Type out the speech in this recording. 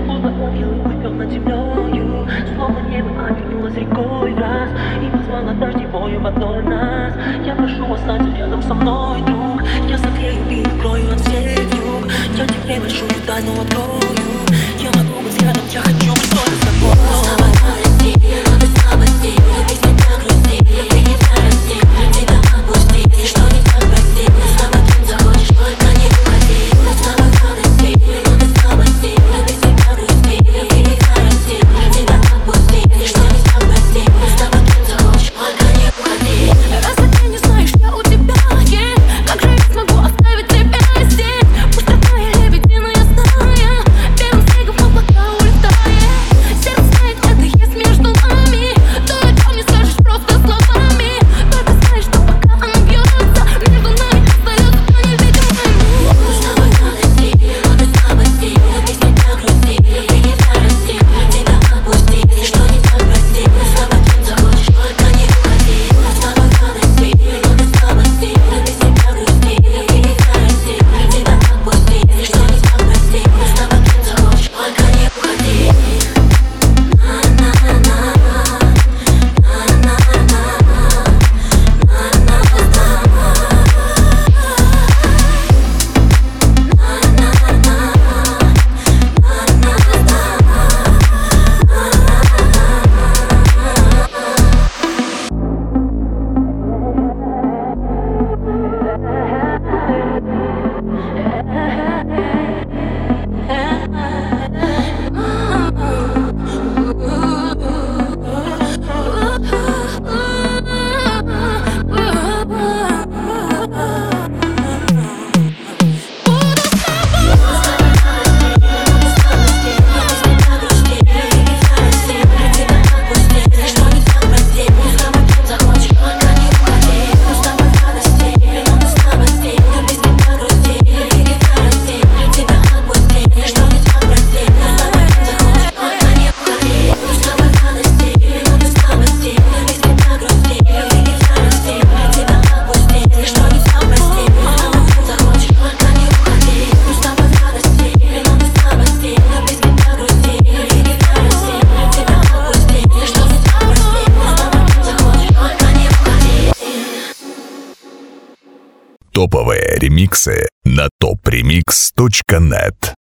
Словно ангел и плывет над землею, словно небо обернулось рекой в раз и позвала дождевою водой нас. Я прошу, останься рядом со мной, друг. Я согрею и укрою от всех юг. Я тебе большую тайну открою. Я могу быть рядом, я хочу быть только с тобой. Топовые ремиксы на topremix.net.